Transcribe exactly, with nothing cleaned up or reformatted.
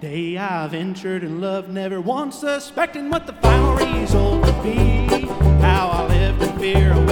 Day I ventured in love, never once suspecting what the final result would be. How I lived in fear,